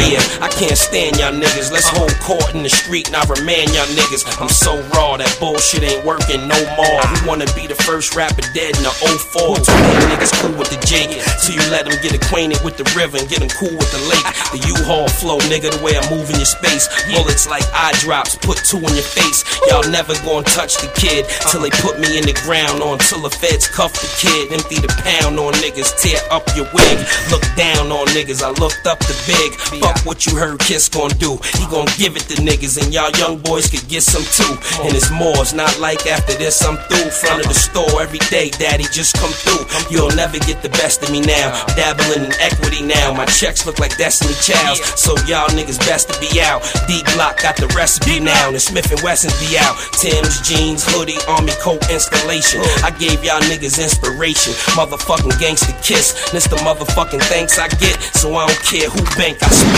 Yeah, I can't stand y'all niggas. Let's hold court in the street and I remand y'all niggas. I'm so raw, that bullshit ain't working no more. We wanna be the first rapper dead in the 04. Too many niggas cool with the Jake, so you let them get acquainted with the river and get them cool with the lake. The U-Haul flow, nigga, the way I move in your space. Bullets like eye drops, put two in your face. Y'all never gonna touch the kid till they put me in the ground on, till the feds cuff the kid. Empty the pound on niggas, tear up your wig. Look down on niggas, I looked up the big. Fuck what you heard Kiss gon' do. He gon' give it to niggas and y'all young boys could get some too. And it's more, it's not like after this I'm through. Front of the store every day, daddy, just come through. You'll never get the best of me now. Dabbling in equity now. My checks look like Destiny Childs, so y'all niggas best to be out. D-Block got the recipe now. The Smith & Wessons be out. Tim's, jeans, hoodie, army coat installation. I gave y'all niggas inspiration. Motherfucking gangsta Kiss. This the motherfucking thanks I get, so I don't care who bank I spit.